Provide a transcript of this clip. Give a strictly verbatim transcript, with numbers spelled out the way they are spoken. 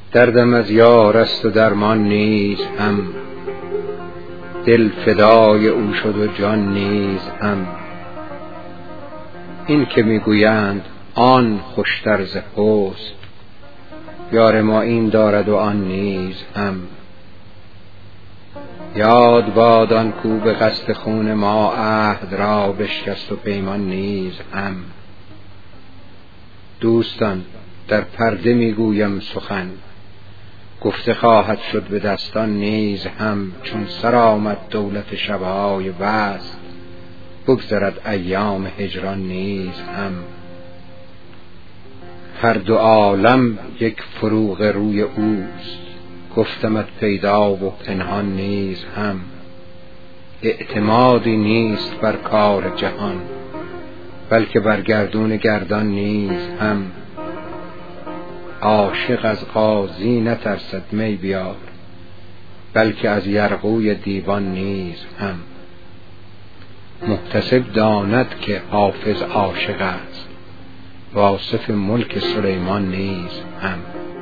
دردم از یار است و درمان نیز هم، دل فدای او شد و جان نیز هم. این که میگویند آن خوشتر ز حسن، یار ما این دارد و آن نیز هم. یاد باد آن کو به قصد خون ما عهد را بشکست و پیمان نیز هم. دوستان در پرده میگویم سخن، گفته خواهد شد به دستان نیز هم. چون سر آمد دولت شبهای وصل، بگذرد ایام هجران نیز هم. هر دو عالم یک فروغ روی اوست، گفتمت پیدا و پنهان نیز هم. اعتمادی نیست بر کار جهان، بلکه بر گردون گردان نیز هم. عاشق از قاضی نترسد می بیار، بلکه از یرغوی دیوان نیز هم. محتسب داند که حافظ عاشق است، واصف ملک سلیمان نیز هم.